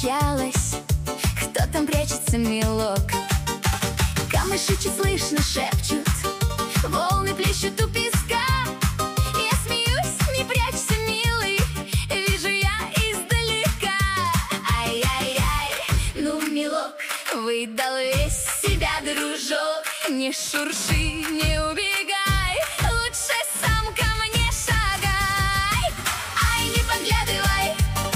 постучалась. Кто там прячется, милок? Камыши чуть слышно шепчут, волны плещут у песка. Я смеюсь, не прячься, милый, вижу я издалека. Ай-яй-яй, ну, милок, выдал весь себя, дружок. Не шурши, не убегай, лучше сам ко мне шагай. Ай, не подглядывай,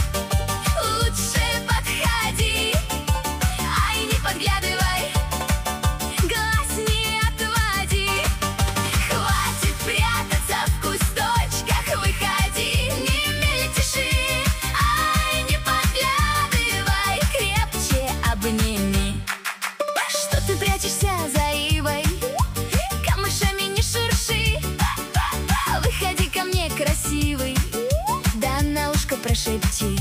лучше подходи. Ай, не подглядывай, глаз не отводи. Хватит прятаться в кусточках, выходи, не мельтеши. Ай, не подглядывай, крепче обними. Что ты прячешься за ивой? Камышами не шурши. Выходи ко мне, красивый, да на ушко прошепчи.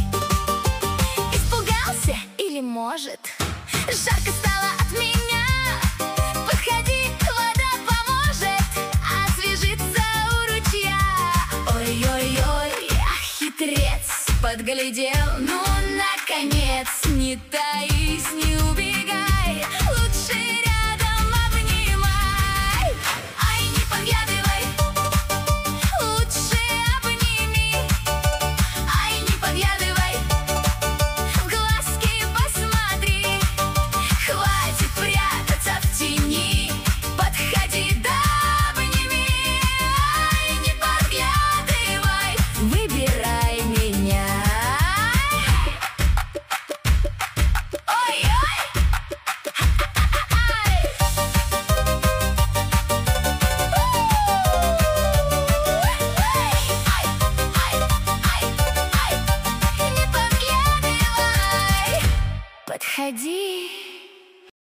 Испугался или может жарко стало от меня? Подходи, вода поможет освежиться у ручья. Ой-ой-ой, хитрец подглядел, ну, наконец. Не таись, не убегай, лучше рядом обнимай. Ай, не подглядывай, лучше обними. Ай, не подглядывай, в глазки посмотри. Хватит прятаться в тени, подходи, да обними. Ай, не подглядывай, выбирай меня. Подходи.